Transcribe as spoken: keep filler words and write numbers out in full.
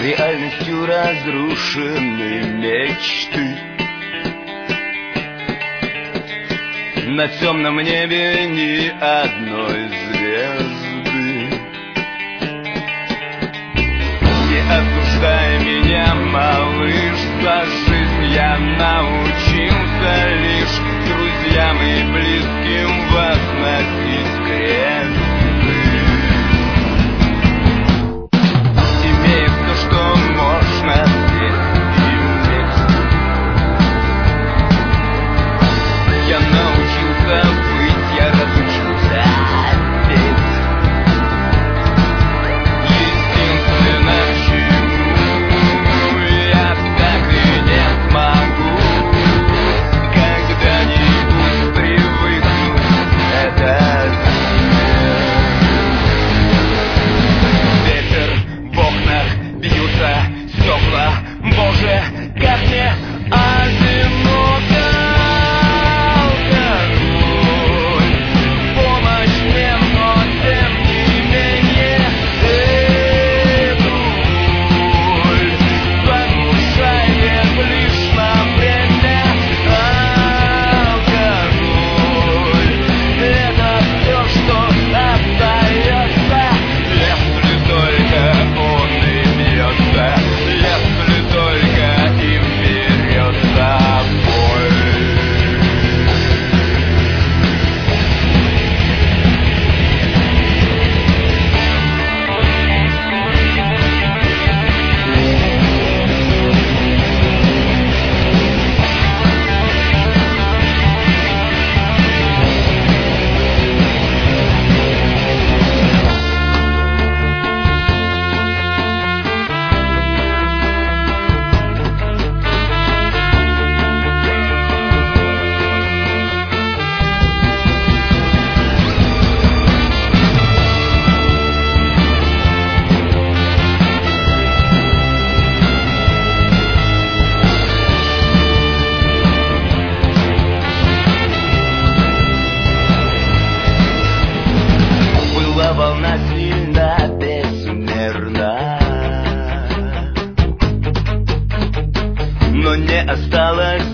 реальностью разрушены мечты. На темном небе ни одной звезды. Не осуждай меня, малыш, за жизнь я научился лишь друзьям и близким возносить кресты. Имея все, что можно здесь иметь, я научился быть, я разучился петь. Единственное, к чему я так и не смогу когда-нибудь привыкнуть, это ветер в окнах, бьются стекла. Боже, как мне одиноко. Волна сильна, безмерна, но не осталось